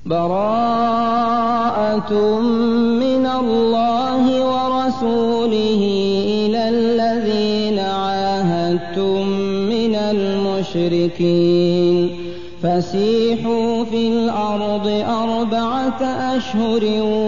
براءة من الله ورسوله إلى الذين عاهدتم من المشركين فسيحوا في الأرض 4 أشهر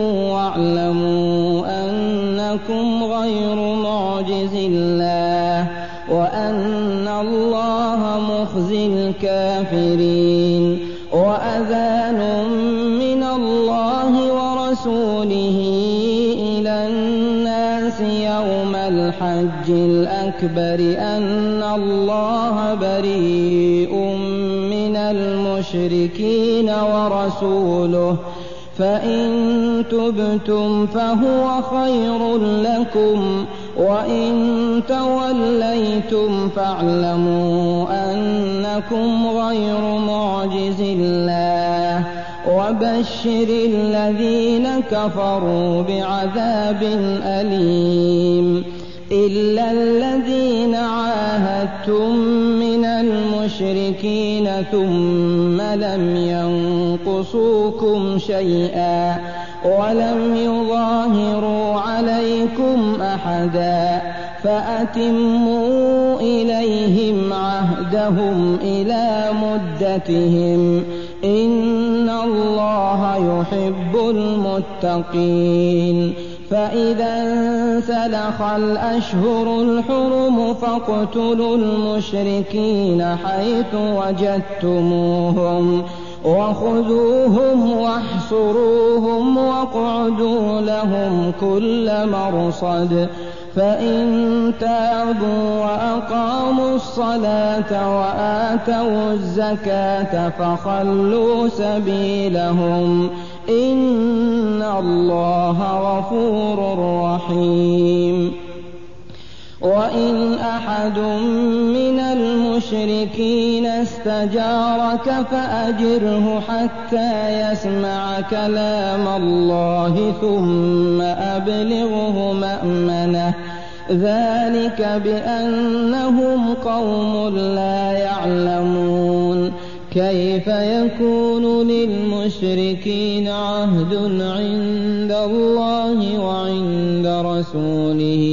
واعلموا أنكم غير معجز الله وأن الله مخزي الكافرين وأذان من الله ورسوله إلى الناس يوم الحج الأكبر أن الله بريء من المشركين ورسوله فإن تبتم فهو خير لكم وإن توليتم فاعلموا أنكم غير معجز الله وبشر الذين كفروا بعذاب أليم إلا الذين عاهدتم من المشركين ثم لم ينقصوكم شيئا ولم يظاهروا عليكم أحدا فأتموا إليهم عهدهم إلى مدتهم إن الله يحب المتقين فإذا انسلخ الأشهر الحرم فاقتلوا المشركين حيث وجدتموهم وخذوهم واحصروهم واقعدوا لهم كل مرصد فإن تابوا وأقاموا الصلاة وآتوا الزكاة فخلوا سبيلهم إن الله غفور رحيم وإن أحد من المشركين استجارك فأجره حتى يسمع كلام الله ثم أبلغه مأمنه ذلك بأنهم قوم لا يعلمون كيف يكون للمشركين عهد عند الله وعند رسوله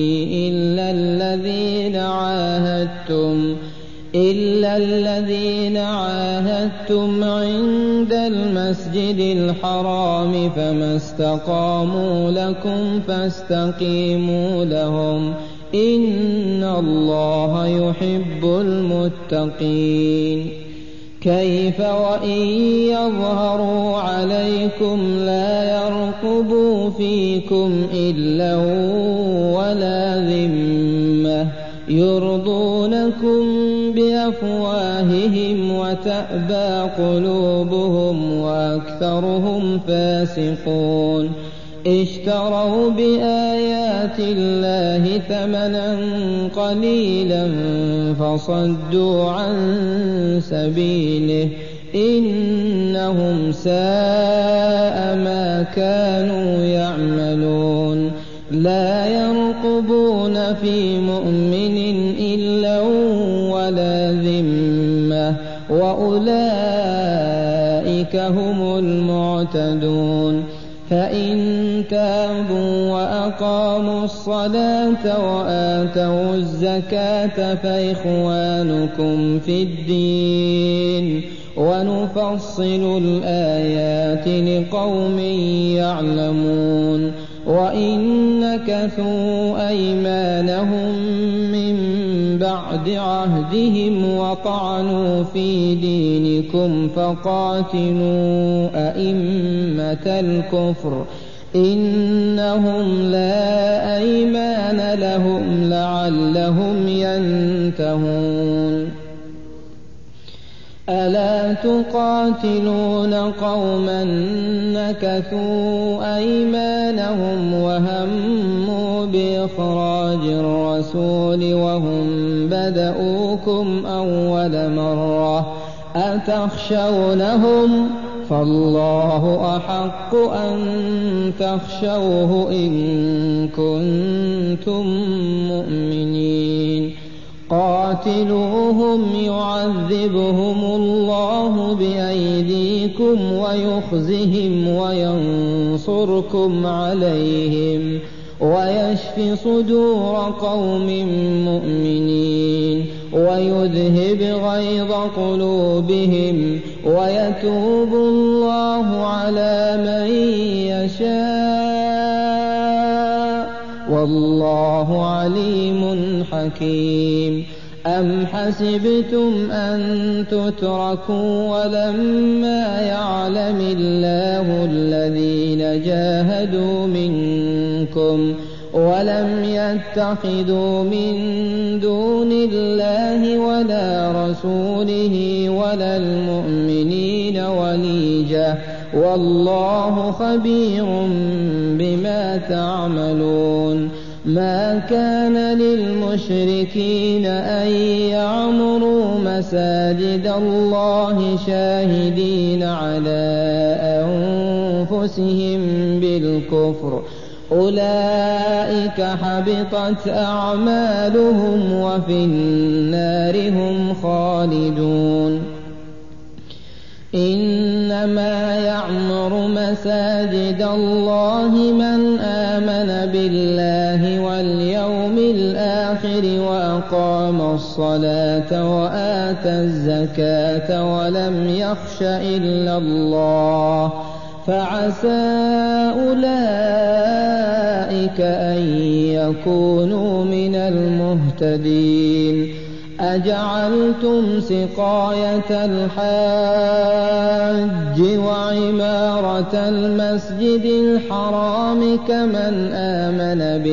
إلا الذين عاهدتم عند المسجد الحرام فما استقاموا لكم فاستقيموا لهم إن الله يحب المتقين كيف وإن يظهروا عليكم لا يرقبوا فيكم إلا ولا ذمة يرضونكم بأفواههم وتأبى قلوبهم وأكثرهم فاسقون اشتروا بآيات الله ثمنا قليلا فصدوا عن سبيله إنهم ساء ما كانوا يعملون لا يرقبون في مؤمن إلا ولا ذمة وأولئك هم المعتدون فإن تابوا وأقاموا الصلاة وآتوا الزكاة فإخوانكم في الدين ونفصل الآيات لقوم يعلمون وإن نكثوا أيمانهم من بعد عهدهم وطعنوا في دينكم فقاتلوا أئمة الكفر إنهم لا أيمان لهم لعلهم ينتهون ألا تقاتلون قوما نكثوا أيمانهم وهموا بإخراج الرسول وهم بدؤوكم أول مرة أتخشونهم فالله أحق أن تخشوه إن كنتم مؤمنين قاتلوهم يعذبهم الله بأيديكم ويخزهم وينصركم عليهم ويشف صدور قوم مؤمنين ويذهب غيظ قلوبهم ويتوب الله على من يشاء والله عليم حكيم. أم حسبتم أن تتركوا ولما يعلم الله الذين جاهدوا منكم ولم يتخذوا من دون الله ولا رسوله ولا المؤمنين وليجة والله خبير بما تعملون. ما كان للمشركين أن يعمروا مساجد الله شاهدين على أنفسهم بالكفر أولئك حبطت أعمالهم وفي النار هم خالدون. إنما يعمر مساجد الله من آمن بالله واليوم الآخر وأقام الصلاة وآتى الزكاة ولم يخش إلا الله فعسى أولئك أن يكونوا من المهتدين. أجعلتم سقاية الحاج وعمارة المسجد الحرام كمن آمن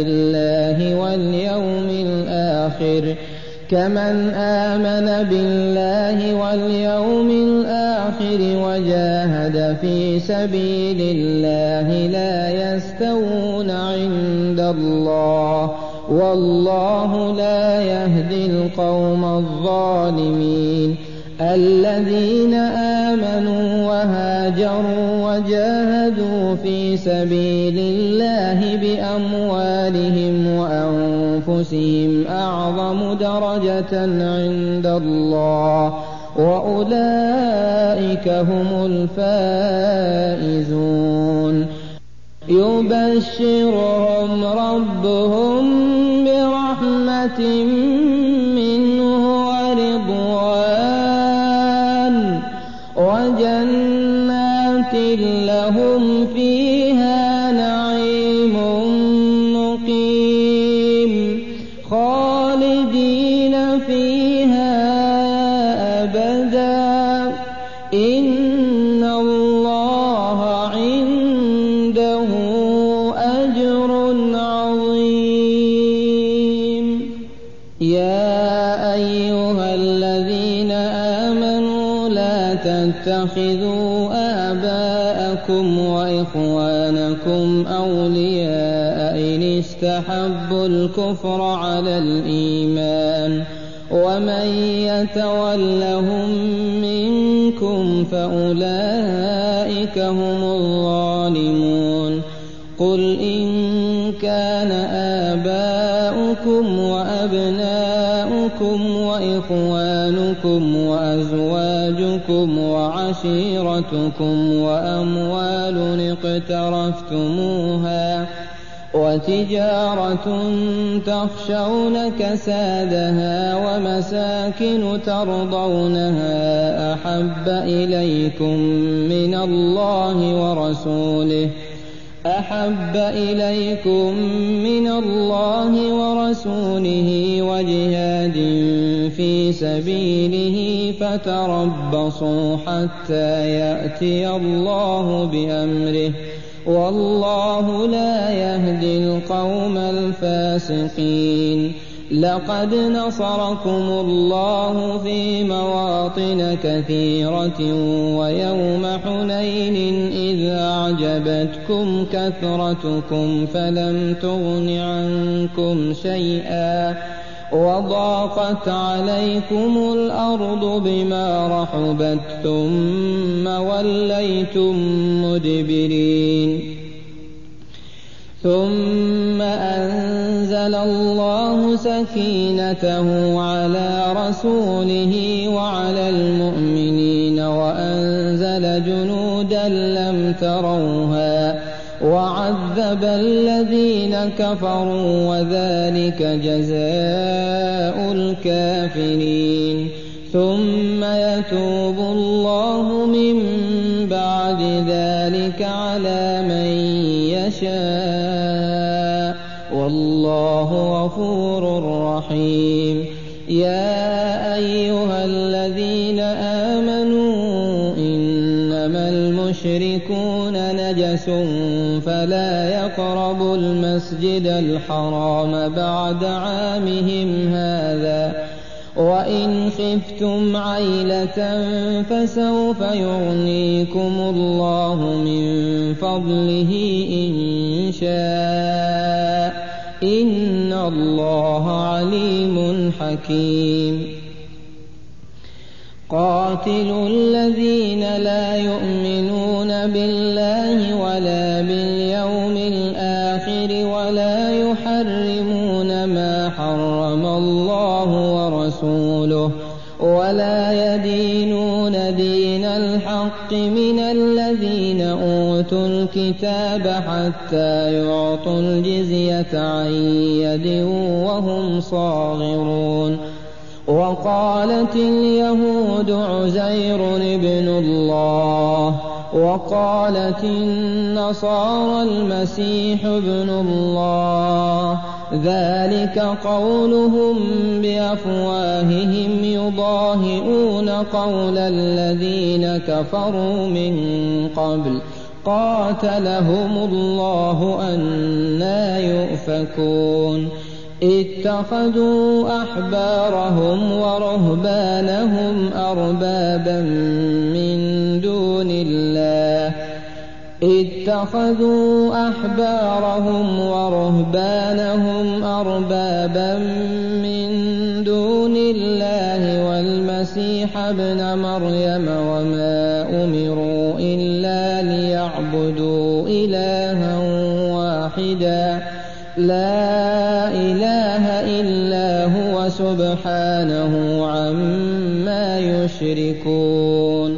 بالله واليوم الآخر وجاهد في سبيل الله لا يستوون عند الله والله لا يهدي القوم الظالمين. الذين آمنوا وهاجروا وجاهدوا في سبيل الله بأموالهم وأنفسهم أعظم درجة عند الله وأولئك هم الفائزون. يبشرهم ربهم برحمة منه ورضوان وجنات لهم فيها نعيم مقيم خالدين فيها أبدا إن الله عنده أجر عظيم. يا أيها الذين آمنوا لا تتخذوا آباءكم وإخوانكم أولياء إن استحبوا الكفر على الإيمان ومن يتولهم منكم فأولئك هم الظالمون. قل إن كان آباؤكم وأبناؤكم وإخوانكم وأزواجكم وعشيرتكم وأموال اقترفتموها وتجارة تخشون كسادها ومساكن ترضونها أحب إليكم من الله ورسوله وجهاد في سبيله فتربصوا حتى يأتي الله بأمره والله لا يهدي القوم الفاسقين. لقد نصركم الله في مواطن كثيرة ويوم حنين إذ أعجبتكم كثرتكم فلم تغن عنكم شيئا وضاقت عليكم الأرض بما رحبت ثم وليتم مدبرين. ثم أنزل الله سكينته على رسوله وعلى المؤمنين وأنزل جنودا لم تروها وعذب الذين كفروا وذلك جزاء الكافرين ثم يتوب الله من بعد ذلك على من يشاء والله غفور رحيم. يا أيها الذين آمنوا إنما المشركون نجس فلا يقربوا المسجد الحرام بعد عامهم هذا وإن خفتم عيلة فسوف يغنيكم الله من فضله إن شاء إن الله عليم حكيم. قاتلوا الذين لا يؤمنون بالله ولا باليوم الآخر ولا يحرمون ما حرم الله ورسوله ولا يدينون دين الحق من الذين أوتوا الكتاب حتى يعطوا الجزية عن يد وهم صاغرون. وقالت اليهود عزير ابن الله وقالت النصارى المسيح ابن الله ذلك قولهم بأفواههم يضاهئون قول الذين كفروا من قبل قاتلهم الله أنى يؤفكون. اتخذوا أحبارهم ورهبانهم أربابا من دون الله والمسيح ابن مريم وما أمروا إلا ليعبدوا إلها واحدا لا إله إلا هو سبحانه عما يشركون.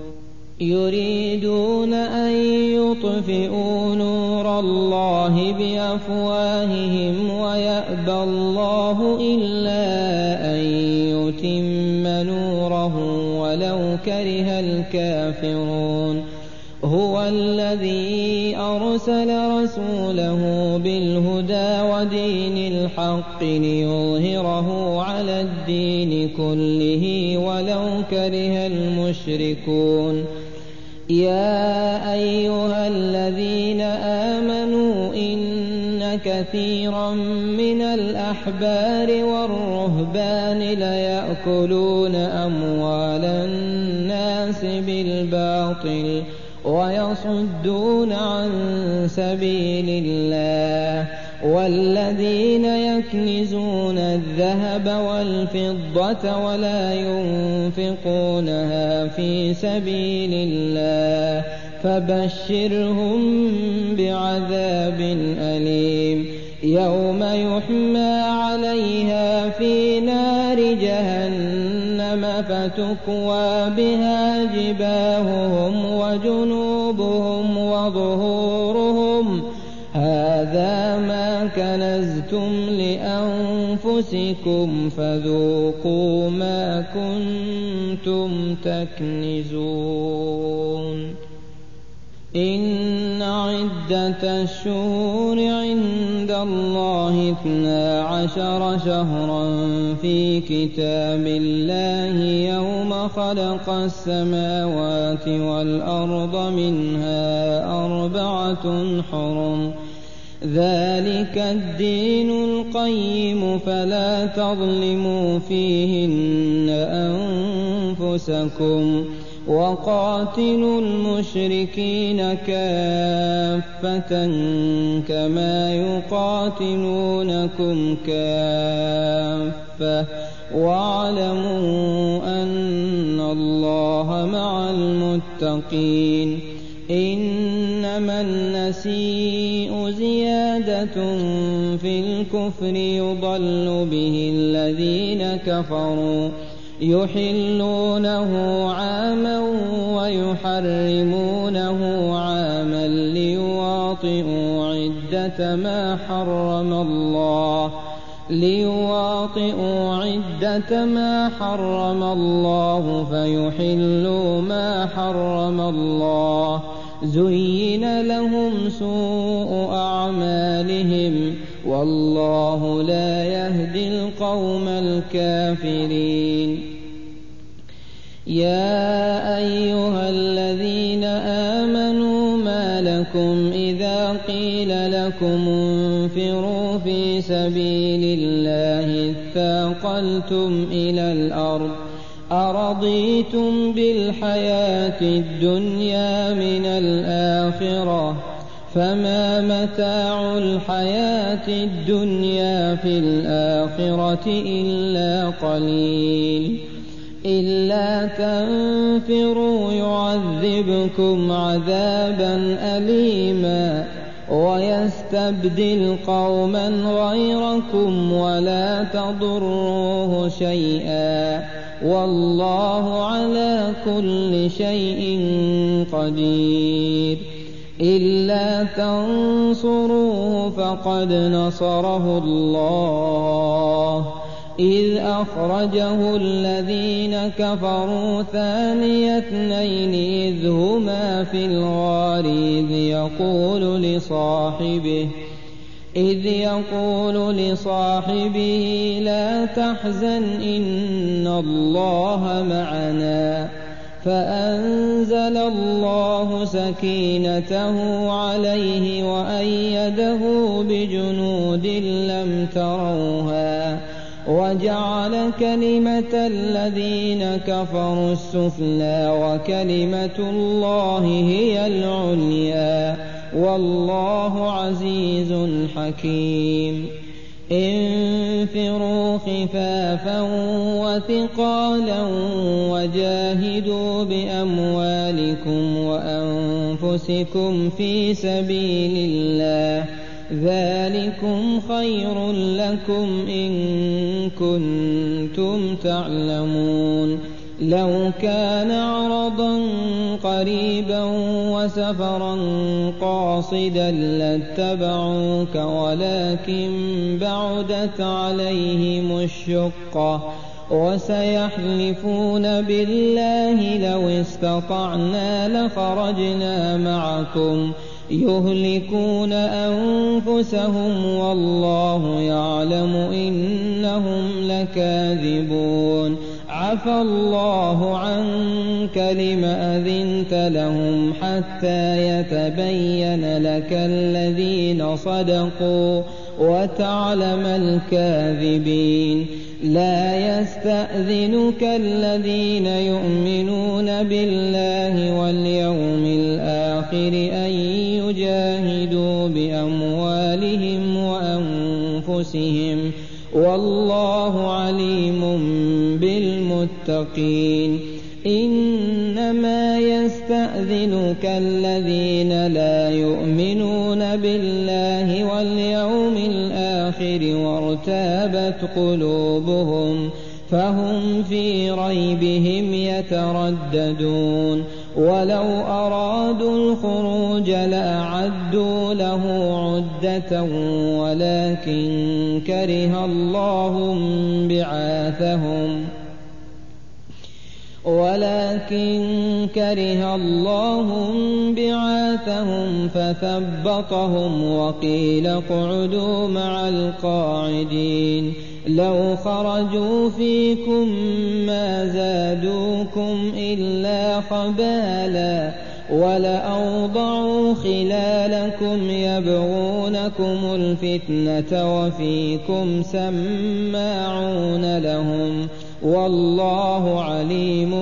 يريدون أن يطفئوا نور الله بأفواههم ويأبى الله إلا أن يتم نوره ولو كره الكافرون. هو الذي أرسل رسوله بالهدى ودين الحق ليظهره على الدين كله ولو كره المشركون. يا أيها الذين آمنوا إن كثيرا من الأحبار والرهبان ليأكلون أموال الناس بالباطل ويصدون عن سبيل الله والذين يكنزون الذهب والفضة ولا ينفقونها في سبيل الله فبشرهم بعذاب أليم. يوم يحمى عليها في نار جهنم فتكوى بها جباههم وجنوبهم وظهورهم هذا ما كنزتم لأنفسكم فذوقوا ما كنتم تكنزون. إن عدة الشهور عند الله 12 شهرا في كتاب الله يوم خلق السماوات والأرض منها 4 حرم ذلك الدين القيم فلا تظلموا فيهن أنفسكم وقاتلوا المشركين كافة كما يقاتلونكم كافة واعلموا أن الله مع المتقين. إنما إنما النسيء زيادة في الكفر يضل به الذين كفروا يحلونه عاما ويحرمونه عاما ليواطئوا عدة ما حرم الله فيحلوا ما حرم الله. زين لهم سوء أعمالهم والله لا يهدي القوم الكافرين. يا أيها الذين آمنوا ما لكم إذا قيل لكم انفروا في سبيل الله اثاقلتم إلى الأرض أرضيتم بالحياة الدنيا من الآخرة فما متاع الحياة الدنيا في الآخرة إلا قليل. إلا تنفروا يعذبكم عذابا أليما ويستبدل قوما غيركم ولا تضروه شيئا والله على كل شيء قدير. إلا تنصروه فقد نصره الله إذ أخرجه الذين كفروا ثاني اثنين إذ هما في الغار إذ يقول لصاحبه لا تحزن إن الله معنا فأنزل الله سكينته عليه وأيده بجنود لم تروها وجعل كلمة الذين كفروا السفلى وكلمة الله هي العليا والله عزيز حكيم. انفروا خفافا وثقالا وجاهدوا بأموالكم وأنفسكم في سبيل الله ذلكم خير لكم إن كنتم تعلمون. لو كان عرضا قريبا وسفرا قاصدا لاتبعوك ولكن بعدت عليهم الشقة وسيحلفون بالله لو استطعنا لخرجنا معكم يهلكون أنفسهم والله يعلم إنهم لكاذبون. عفى الله عنك لم أذنت لهم حتى يتبين لك الذين صدقوا وتعلم الكاذبين. لا يستأذنك الذين يؤمنون بالله واليوم الآخر أن يجاهدوا بأموالهم وأنفسهم والله عليم بالمتقين. إنما يستأذنك الذين لا يؤمنون بالله واليوم الآخر وارتابت قلوبهم فهم في ريبهم يترددون. ولو أرادوا الخروج لأعدوا له عدة ولكن كره الله بعاثهم فثبطهم وقيل اقعدوا مع القاعدين. لو خرجوا فيكم ما زادوكم إلا خبالا ولأوضعوا خلالكم يبغونكم الفتنة وفيكم سماعون لهم والله عليم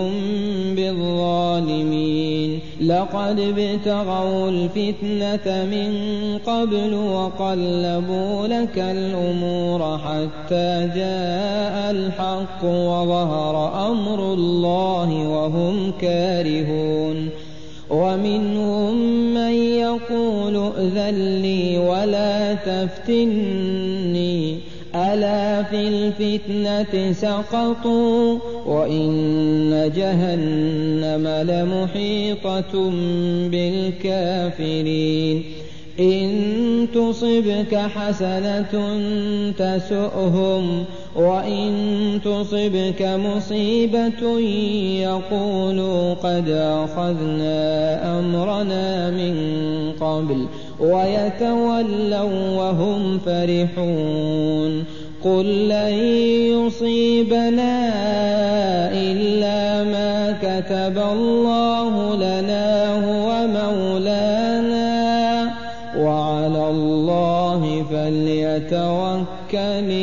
بالظالمين. لقد ابتغوا الفتنة من قبل وقلبوا لك الأمور حتى جاء الحق وظهر أمر الله وهم كارهون. ومنهم من يقول ائذن لي ولا تفتني ألا في الفتنة سقطوا وإن جهنم لمحيطة بالكافرين إن تصبك حسنة تسؤهم وإن تصبك مصيبة يقولوا قد أخذنا أمرنا من قبل ويتولوا وهم فرحون قل لن يصيبنا إلا ما كتب الله لنا هو مولانا وعلى الله فليتوكل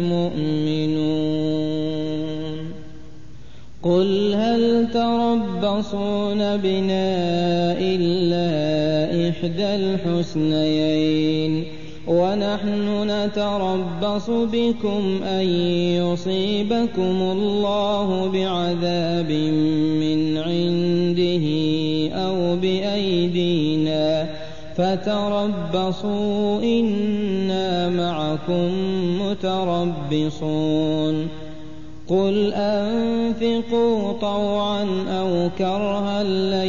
المؤمنون قل هل تربصون بنا إلا إحدى الحسنيين ونحن نتربص بكم أن يصيبكم الله بعذاب من عنده أو بأيدينا فتربصوا إنا معكم متربصون قل أنفقوا طوعا أو كرها لن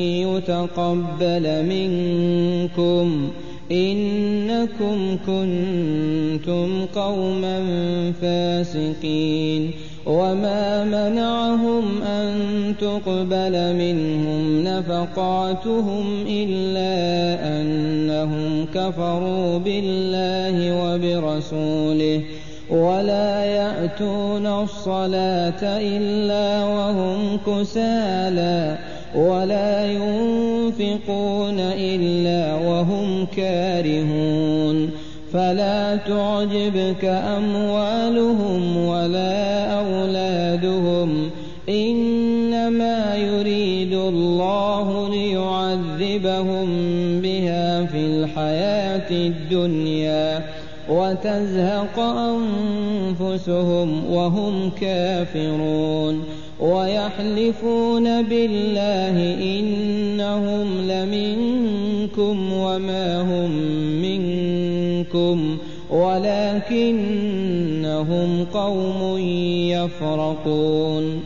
يتقبل منكم إنكم كنتم قوما فاسقين وما منعهم أن تقبل منهم نفقاتهم إلا أنهم كفروا بالله وبرسوله ولا يأتون الصلاة إلا وهم كسالى ولا ينفقون إلا وهم كارهون فلا تعجبك أموالهم ولا أولادهم إنما يريد الله ليعذبهم بها في الحياة الدنيا وتزهق أنفسهم وهم كافرون ويحلفون بالله إنهم لمنكم وما هم منكم ولكنهم قوم يفرقون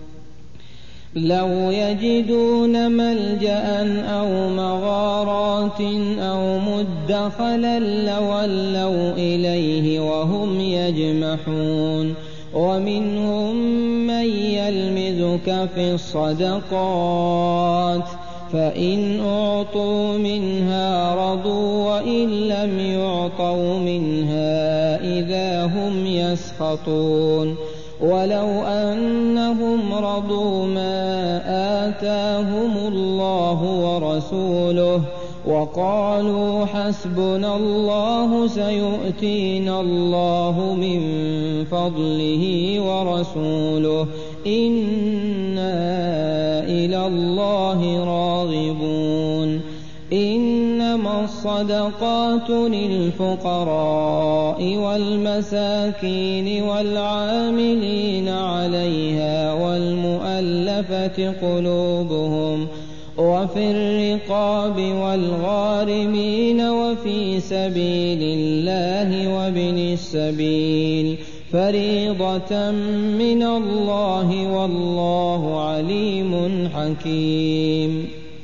لو يجدون ملجأ أو مغارات أو مدخلا لولوا إليه وهم يجمحون ومنهم من يلمزك في الصدقات فإن أعطوا منها رضوا وإن لم يعطوا منها إذا هم يسخطون ولو أنهم رضوا ما آتاهم الله ورسوله وقالوا حسبنا الله سيؤتينا الله من فضله ورسوله إنا إلى الله راغبون إنما الصدقات للفقراء والمساكين والعاملين عليها والمؤلفة قلوبهم وفي الرقاب والغارمين وفي سبيل الله وابن السبيل فريضة من الله والله عليم حكيم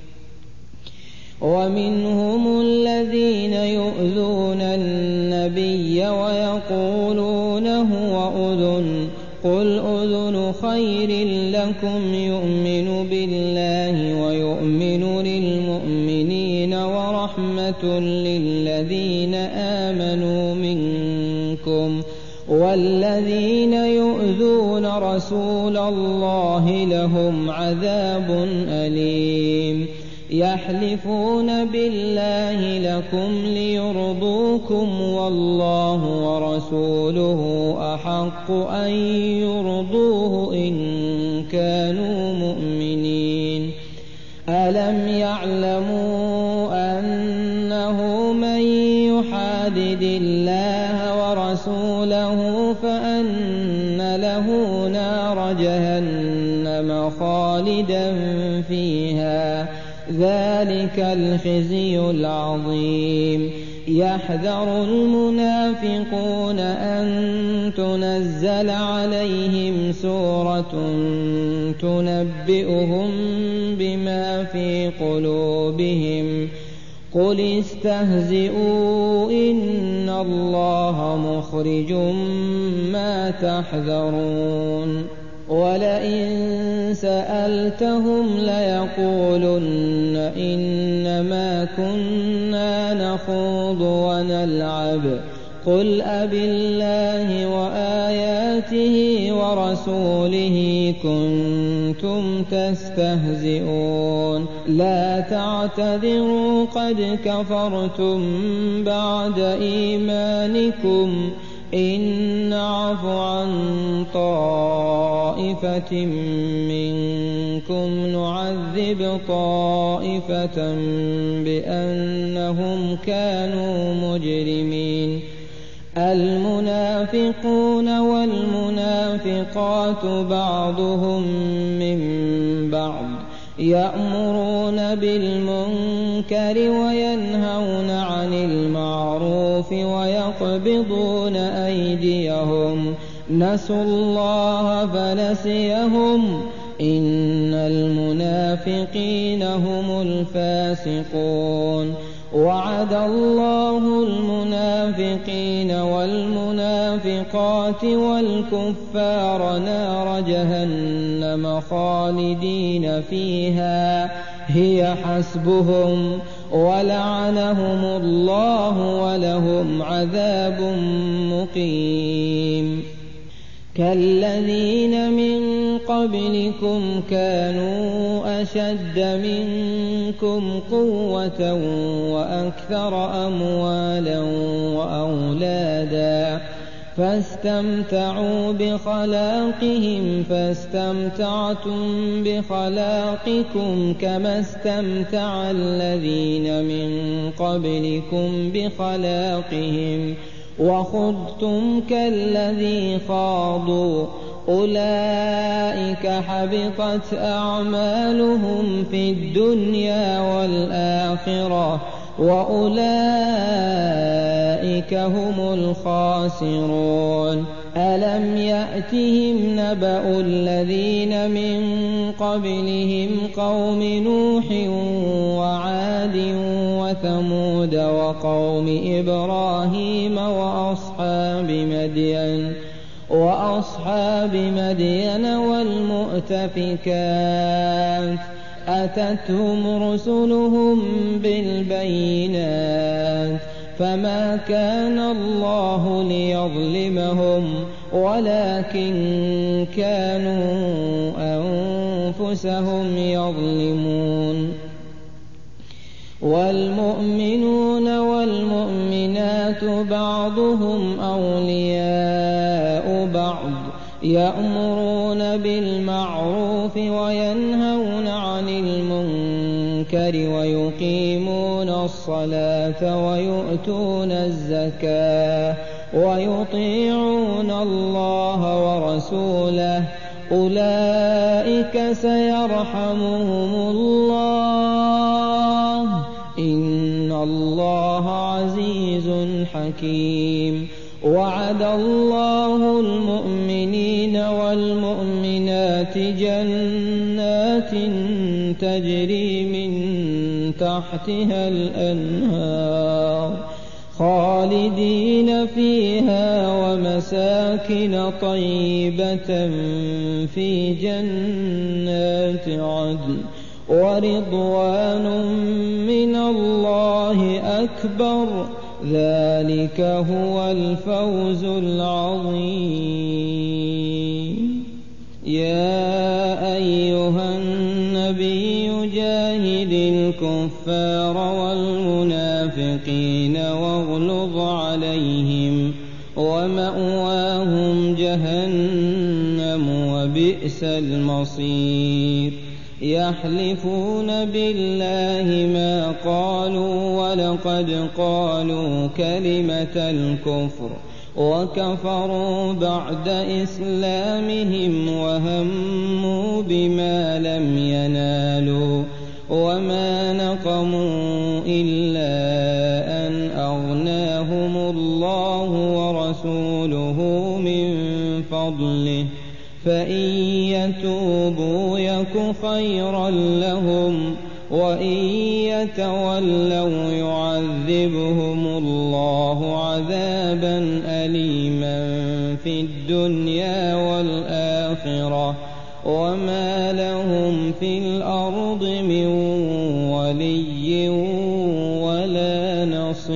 ومنهم الذين يؤذون النبي ويقولون هو أذن قل أذن خير لكم يؤمن بالله ويؤمن للمؤمنين ورحمة للذين آمنوا منكم والذين يؤذون رسول الله لهم عذاب أليم يحلفون بالله لكم ليرضوكم والله ورسوله أحق أن يرضوه إن كانوا مؤمنين ألم يعلموا أنه من يحادد الله ورسوله فأن له نار جهنم خالدا فيها ذلك الخزي العظيم. يحذر المنافقون أن تنزل عليهم سورة تنبئهم بما في قلوبهم قل استهزئوا إن الله مخرج ما تحذرون. ولئن سألتهم ليقولن إنما كنا نخوض ونلعب قل أبالله وآياته ورسوله كنتم تستهزئون لا تعتذروا قد كفرتم بعد إيمانكم إن نعف عن طائفة منكم نعذب طائفة بأنهم كانوا مجرمين. المنافقون والمنافقات بعضهم من بعض يأمرون بالمنكر وينهون عن المعروف ويقبضون أيديهم نسوا الله فنسيهم إن المنافقين هم الفاسقون. وعد الله المنافقين والمنافقات والكفار نار جهنم خالدين فيها هي حسبهم ولعنهم الله ولهم عذاب مقيم. كالذين من قبلكم كانوا أشد منكم قوة وأكثر أموالا وأولادا فاستمتعوا بخلاقهم فاستمتعتم بخلاقكم كما استمتع الذين من قبلكم بخلاقهم وخضتم كالذي خاضوا أولئك حبطت أعمالهم في الدنيا والآخرة وأولئك هم الخاسرون. ألم يأتهم نبأ الذين من قبلهم قوم نوح وعاد وثمود وقوم إبراهيم وأصحاب مدين والمؤتفكات أتتهم رسلهم بالبينات فما كان الله ليظلمهم ولكن كانوا أنفسهم يظلمون. والمؤمنون والمؤمنات بعضهم أولياء بعض يأمرون بالمعروف وينهون عن المنكر ويقيمون الصلاة ويؤتون الزكاة ويطيعون الله ورسوله أولئك سيرحمهم الله إن الله عزيز حكيم. وعد الله المؤمنين والمؤمنات جنات تجري من تحتها الأنهار خالدين فيها ومساكن طيبة في جنات عدن ورضوان من الله أكبر ذلك هو الفوز العظيم. يا أيها النبي جاهد الكفار والمنافقين واغلظ عليهم ومأواهم جهنم وبئس المصير. يحلفون بالله ما قالوا ولقد قالوا كلمة الكفر وكفروا بعد إسلامهم وهموا بما لم ينالوا وما نقموا إلا أن أغناهم الله ورسوله من فضله فإن يتوبوا يك خيرا لهم وإن يتولوا يعذبهم الله عذابا أليما في الدنيا والآخرة وما لهم في الأرض من ولي ولا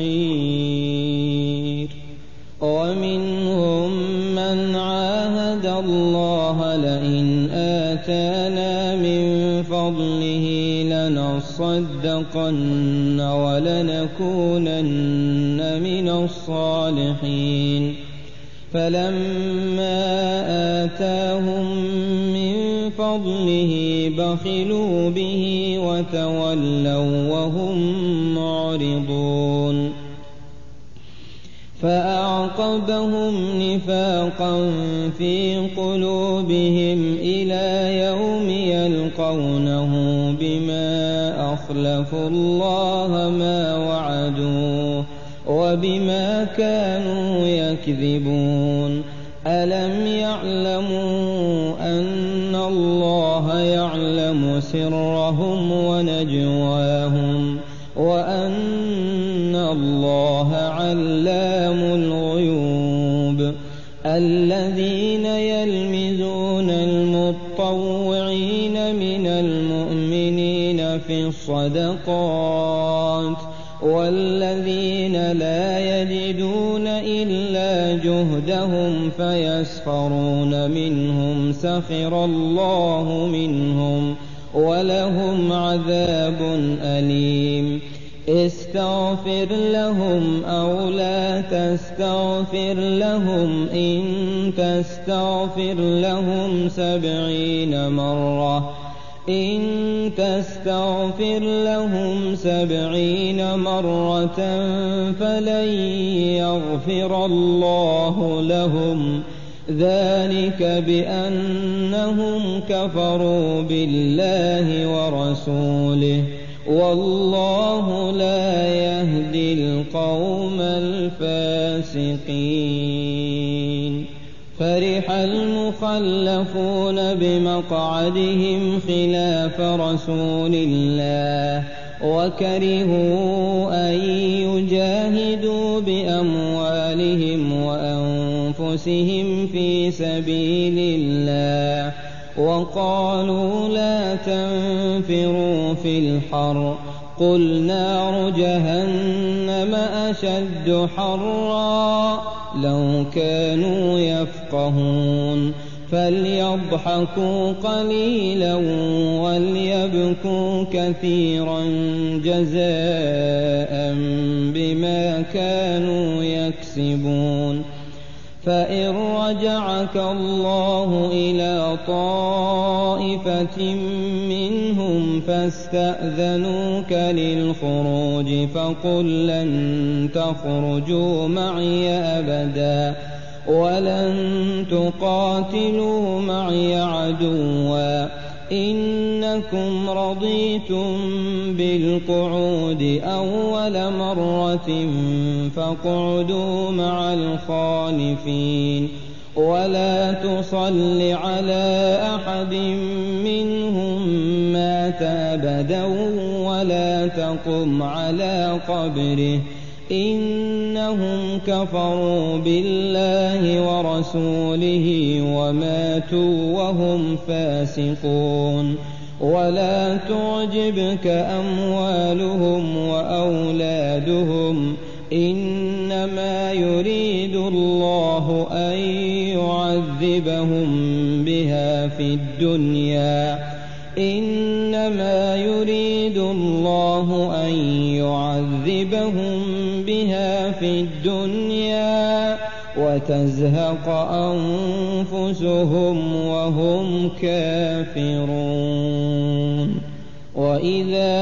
نصير. ومنهم من عاهد الله لئن آتانا من فضله لنصدقن ولنكونن من الصالحين فلما آتاهم من فضله بخلوا به وتولوا وهم معرضون فأعقبهم نفاقا في قلوبهم إلى يوم يلقونه بما أخلفوا الله ما وعدوه وبما كانوا يكذبون. ألم يعلموا أن الله يعلم سرهم ونجواهم وأن الله علام الغيوب. الذين يلمزون المطوعين من المؤمنين في الصدقات والذين لا يجدون إلا جهدهم فيسخرون منهم سخر الله منهم ولهم عذاب أليم. استغفر لهم أو لا تستغفر لهم إن تستغفر لهم 70 مرة إن تستغفر لهم 70 مرة فلن يغفر الله لهم ذلك بأنهم كفروا بالله ورسوله والله لا يهدي القوم الفاسقين. فرح المخلفون بمقعدهم خلاف رسول الله وكرهوا أن يجاهدوا بأموالهم وأنفسهم في سبيل الله وقالوا لا تنفروا في الحر قل نار جهنم أشد حرا لو كانوا يفقهون. فليضحكوا قليلا وليبكوا كثيرا جزاء بما كانوا يكسبون. فإن رجعك الله إلى طائفة منهم فاستأذنوك للخروج فقل لن تخرجوا معي أبدا ولن تقاتلوا معي عدوا إنكم رضيتم بالقعود أول مرة فاقعدوا مع الخالفين ولا تصل على أحد منهم مات أبدا ولا تقم على قبره إنهم كفروا بالله ورسوله وماتوا وهم فاسقون. ولا تعجبك أموالهم وأولادهم إنما يريد الله أن يعذبهم بها في الدنيا إنما يريد الله أن يعذبهم بها في الدنيا وتزهق أنفسهم وهم كافرون. وإذا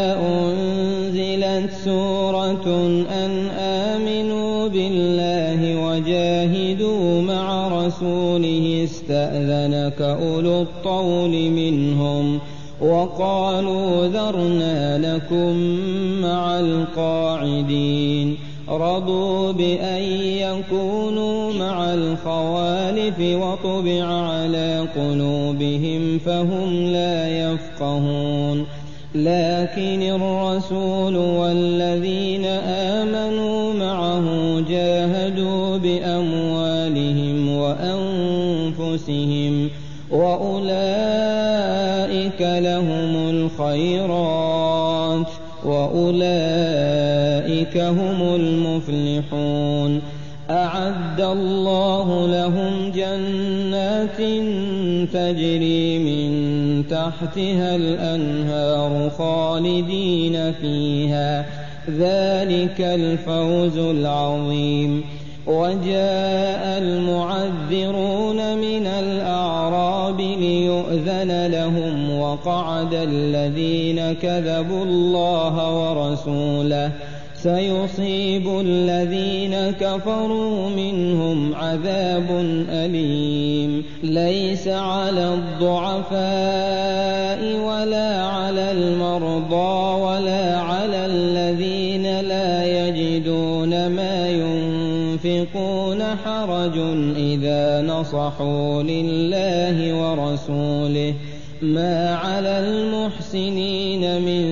أنزلت سورة أن آمنوا بالله وجاهدوا مع رسوله استأذنك أولو الطول منهم وقالوا ذرنا نكن مع القاعدين رضوا بأن يكونوا مع الخوالف وطبع على قلوبهم فهم لا يفقهون لكن الرسول والذين آمنوا معه جاهدوا بأموالهم وأنفسهم وأولئك لهم الخيرات وأولئك هم المفلحون أعد الله لهم جنات تجري من تحتها الأنهار خالدين فيها ذلك الفوز العظيم وجاء المعذرون من الأعراب ليؤذن لهم وقعد الذين كذبوا الله ورسوله سيصيب الذين كفروا منهم عذاب أليم ليس على الضعفاء ولا على المرضى ولا على الذين لا يجدون ما ينفقون حرج إذا نصحوا لله ورسوله ما على المحسنين من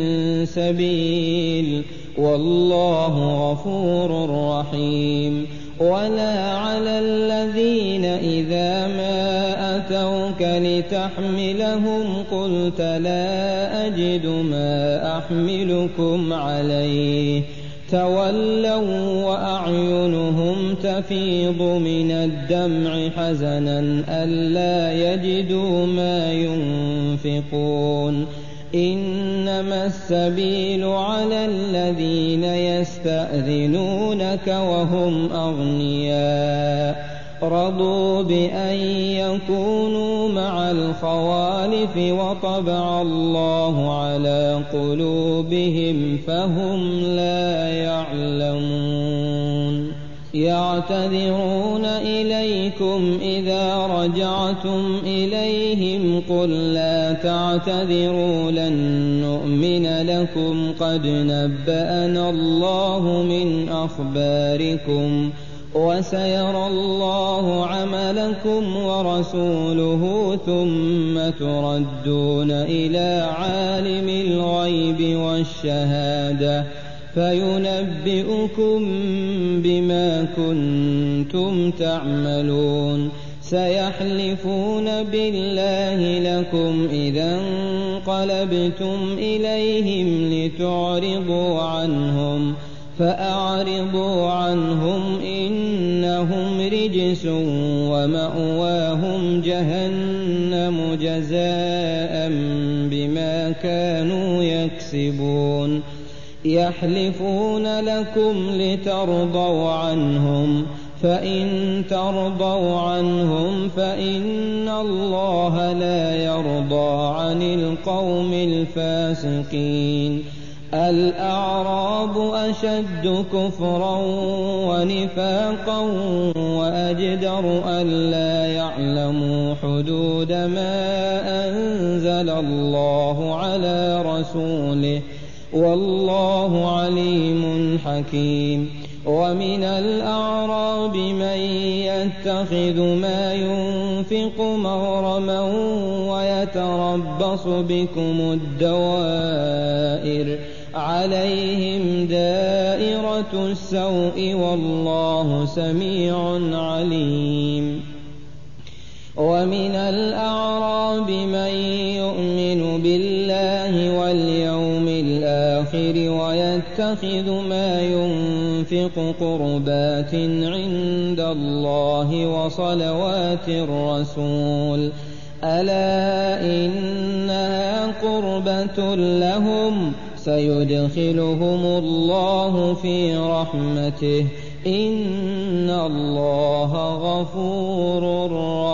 سبيل والله غفور رحيم ولا على الذين إذا ما أتوك لتحملهم قلت لا أجد ما أحملكم عليه تولوا وأعينهم تفيض من الدمع حزنا ألا يجدوا ما ينفقون إنما السبيل على الذين يستأذنونك وهم أغنياء رضوا بأن يكونوا مع الخوالف وطبع الله على قلوبهم فهم لا يعلمون يعتذرون إليكم إذا رجعتم إليهم قل لا تعتذروا لن نؤمن لكم قد نبأنا الله من أخباركم وسيرى الله عملكم ورسوله ثم تردون إلى عالم الغيب والشهادة فينبئكم بما كنتم تعملون سيحلفون بالله لكم إذا انقلبتم إليهم لتعرضوا عنهم فأعرضوا عنهم إنهم رجس ومأواهم جهنم جزاء بما كانوا يكسبون يحلفون لكم لترضوا عنهم فإن ترضوا عنهم فإن الله لا يرضى عن القوم الفاسقين الأعراب أشد كفرا ونفاقا وأجدر ألا يعلموا حدود ما أنزل الله على رسوله والله عليم حكيم ومن الأعراب من يتخذ ما ينفق مغرما ويتربص بكم الدوائر عليهم دائرة السوء والله سميع عليم ومن الأعراب من يؤمن بالله واليوم الآخر ويتخذ ما ينفق قربات عند الله وصلوات الرسول ألا إنها قربة لهم سيدخلهم الله في رحمته إن الله غفور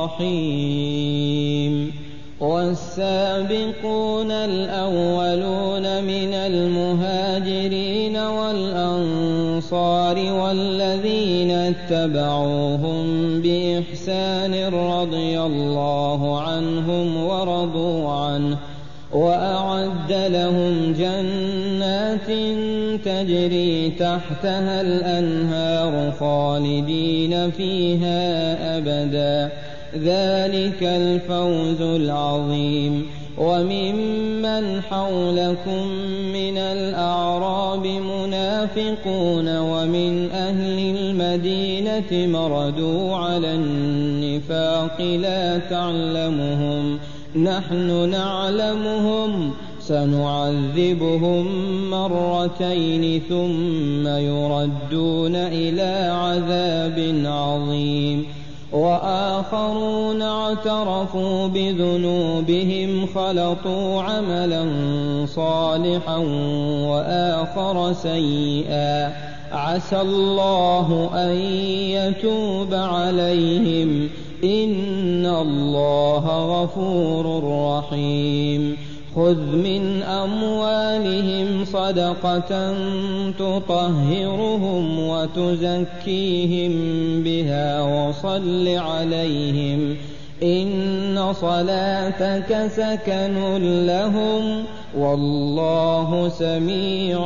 رحيم والسابقون الأولون من المهاجرين والأنصار والذين اتبعوهم بإحسان رضي الله عنهم وأعد لهم جنات تجري تحتها الأنهار خالدين فيها أبدا، ذلك الفوز العظيم. وممن حولكم من الأعراب منافقون ومن أهل المدينة مردوا على النفاق لا تعلمهم نحن نعلمهم سنعذبهم مرتين ثم يردون إلى عذاب عظيم. وآخرون اعترفوا بذنوبهم خلطوا عملا صالحا وآخر سيئا عسى الله أن يتوب عليهم إن الله غفور رحيم. خذ من أموالهم صدقة تطهرهم وتزكيهم بها وصل عليهم إن صلاتك سكن لهم والله سميع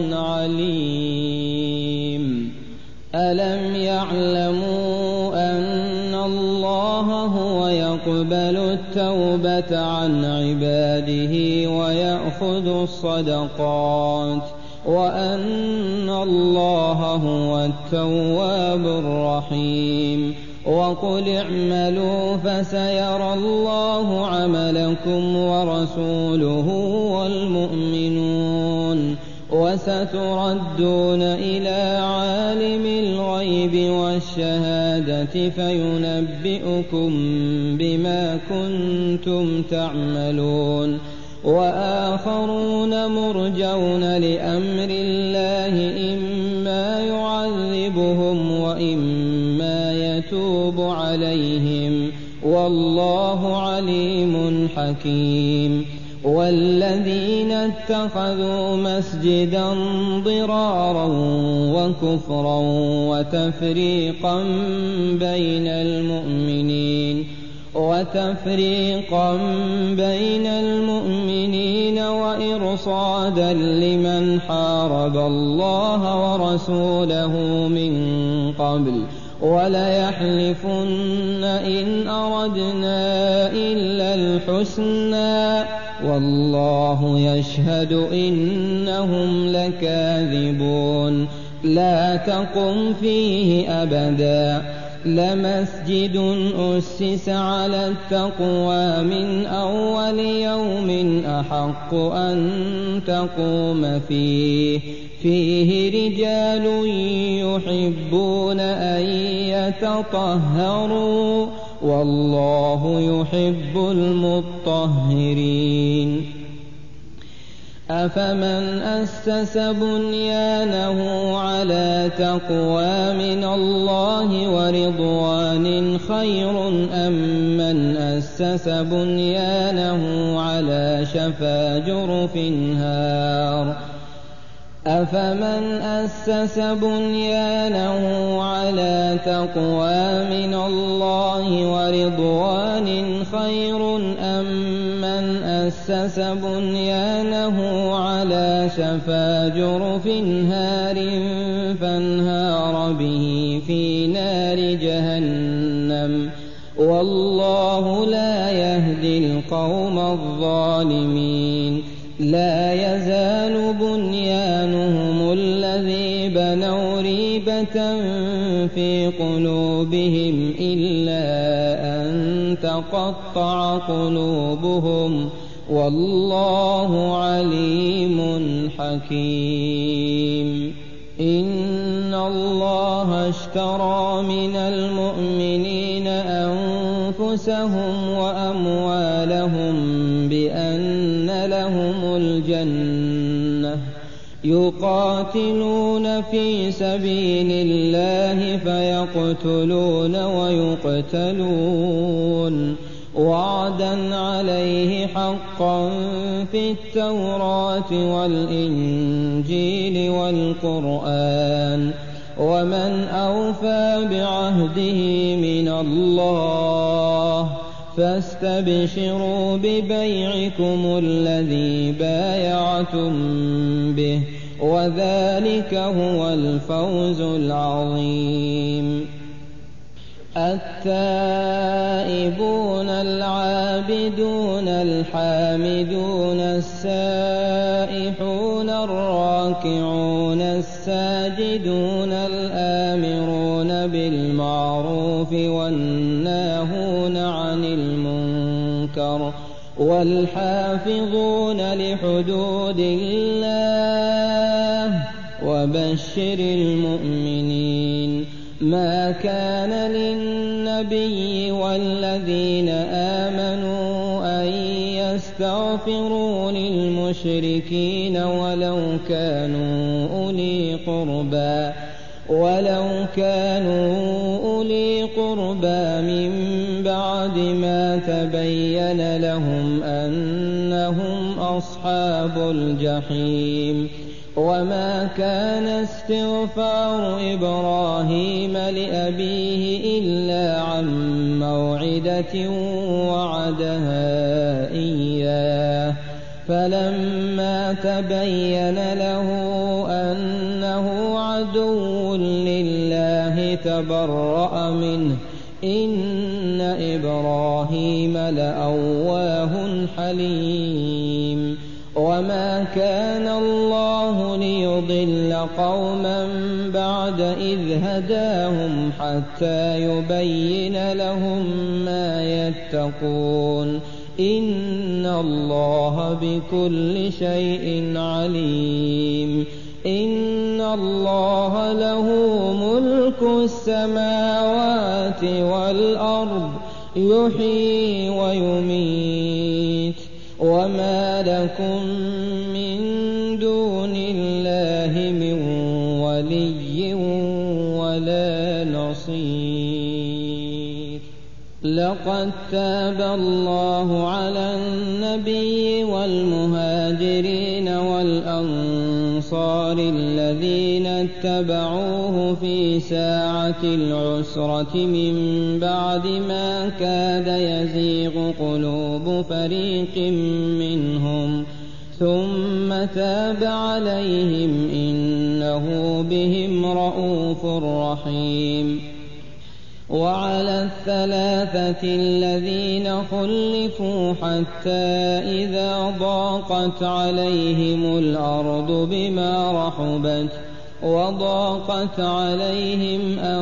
عليم. ألم يعلموا أن الله هو يقبل التوبة عن عباده ويأخذ الصدقات وأن الله هو التواب الرحيم. وقل اعملوا فسيرى الله عملكم ورسوله والمؤمنون وستردون إلى عالم الغيب والشهادة فينبئكم بما كنتم تعملون. وآخرون مرجون لأمر الله إما يعذبهم وإما يتوب عليهم والله عليم حكيم. والذين اتخذوا مسجدا ضرارا وكفرا وتفريقا بين المؤمنين وإرصادا لمن حارب الله ورسوله من قبل وليحلفن إن أردنا إلا الحسنى والله يشهد إنهم لكاذبون. لا تقم فيه أبدا لمسجد أسس على التقوى من أول يوم أحق أن تقوم فيه رجال يحبون أن يتطهروا والله يحب المطهرين. أفمن أسس بنيانه على تقوى من الله ورضوان خير أم من أسس بنيانه على شفا جرف هار أفمن أسس بنيانه على تقوى من الله ورضوان خير أم من أسس بنيانه على شفا جرف هار فانهار به في نار جهنم والله لا يهدي القوم الظالمين. لا يزال بنيانهم الذي بنوا ريبة في قلوبهم إلا أن تقطع قلوبهم والله عليم حكيم. إن الله اشترى من المؤمنين أنفسهم وأموالهم بأن لهم الجنة يقاتلون في سبيل الله فيقتلون ويقتلون وعدا عليه حقا في التوراة والإنجيل والقرآن ومن أوفى بعهده من الله فاستبشروا ببيعكم الذي بايعتم به، وذلك هو الفوز العظيم. التائبون العابدون الحامدون السائحون الراكعون الساجدون الآمرون بالمعروف والناهون عن المنكر والحافظون لحدود الله وبشر المؤمنين. ما كان للنبي والذين آمنوا أن يستغفروا للمشركين ولو كانوا أولي قربى من بعد ما تبين لهم أنهم أصحاب الجحيم. وما كان استغفار إبراهيم لأبيه إلا عن موعدة وعدها إياه، فلما تبين له أنه عدو لله تبرأ منه، إن إبراهيم لأواه حليم. وما كان الله ليضل قوما بعد إذ هداهم حتى يبين لهم ما يتقون، إن الله بكل شيء عليم. إن الله له ملك السماوات والأرض يحيي ويميت، وما لكم من دون الله من ولي ولا نصير. لقد تاب الله على النبي والمهاجرين والأنصار الذين اتبعوه في ساعة العسرة من بعد ما كاد يزيغ قلوب فريق منهم، ثم تاب عليهم إنه بهم رءوف رحيم. وعلى الثلاثة الذين خلفوا حتى إذا ضاقت عليهم الأرض بما رحبت وضاقت عليهم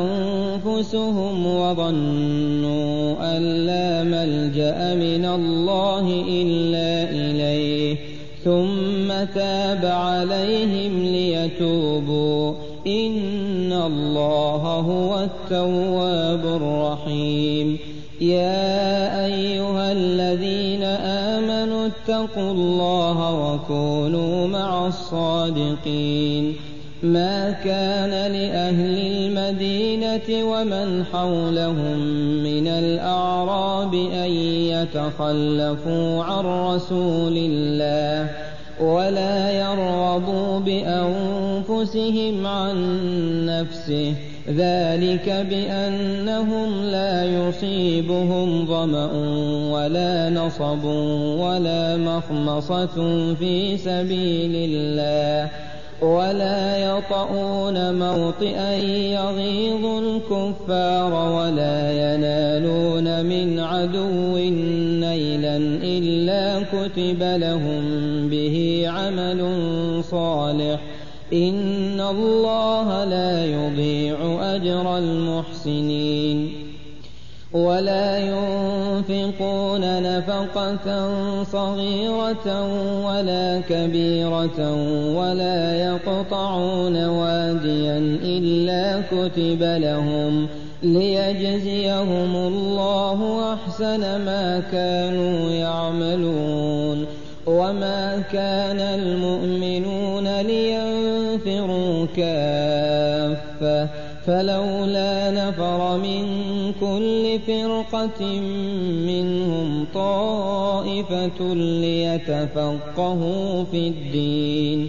أنفسهم وظنوا أن لا ملجأ من الله إلا إليه، ثم تاب عليهم ليتوبوا، إن الله هو التواب الرحيم. يا أيها الذين آمنوا اتقوا الله وكونوا مع الصادقين. ما كان لأهل المدينة ومن حولهم من الأعراب أن يتخلفوا عن رسول الله ولا يرغبوا بأنفسهم عن نفسه، ذلك بأنهم لا يصيبهم ظمأ ولا نصب ولا مخمصة في سبيل الله، ولا يطؤون موطئا يغيظ الكفار ولا ينالون من عدو نيلا إلا كتب لهم به عمل صالح، إن الله لا يضيع أجر المحسنين. ولا ينفقون نفقة صغيرة ولا كبيرة ولا يقطعون واديا إلا كتب لهم ليجزيهم الله أحسن ما كانوا يعملون. وما كان المؤمنون لينفروا كافة، فلولا نفر من كل فرقة منهم طائفة ليتفقهوا في الدين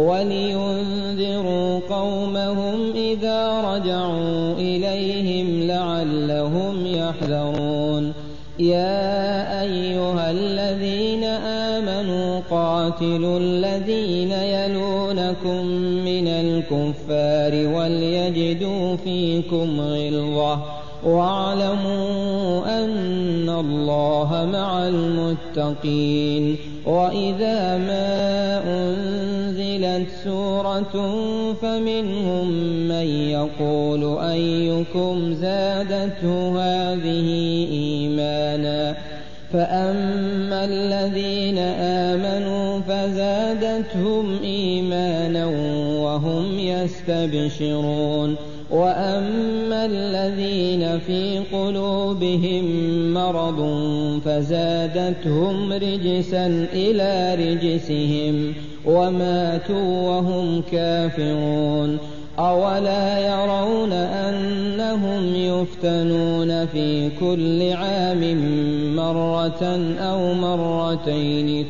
ولينذروا قومهم إذا رجعوا إليهم لعلهم يحذرون. يا أيها الذين آمنوا قاتلوا الذين يلونكم من الكفار وليجدوا فيكم غلظة واعلموا أن الله مع المتقين. وإذا ما أنزلت سورة فمنهم من يقول أيكم زادته هذه إيمانا فأما الذين آمنوا فزادتهم إيمانا وهم يستبشرون وأما الذين في قلوبهم مرض فزادتهم رجسا إلى رجسهم وماتوا وهم كافرون. أولا يرون أنهم يفتنون في كل عام مرة أو مرتين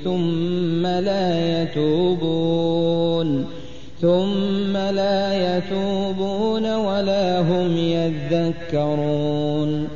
ثم لا يتوبون ولا هم يذكرون.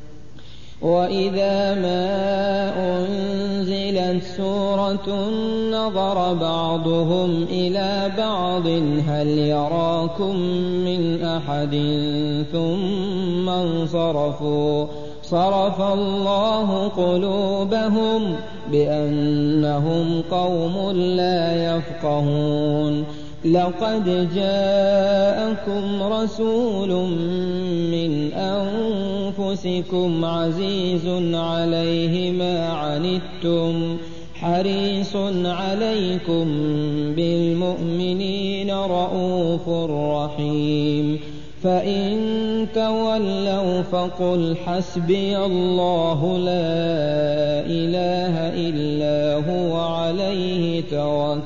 وإذا ما أنزلت سورة نظر بعضهم إلى بعض هل يراكم من أحد ثم انصرفوا صرف الله قلوبهم بأنهم قوم لا يفقهون. لقد جاءكم رسول من أنفسكم عزيز عليه ما عنتم حريص عليكم بالمؤمنين رءوف رحيم. فإن تولوا فقل حسبي الله لا إله إلا هو عليه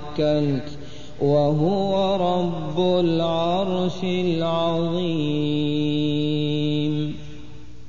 توكلت وهو رب العرش العظيم.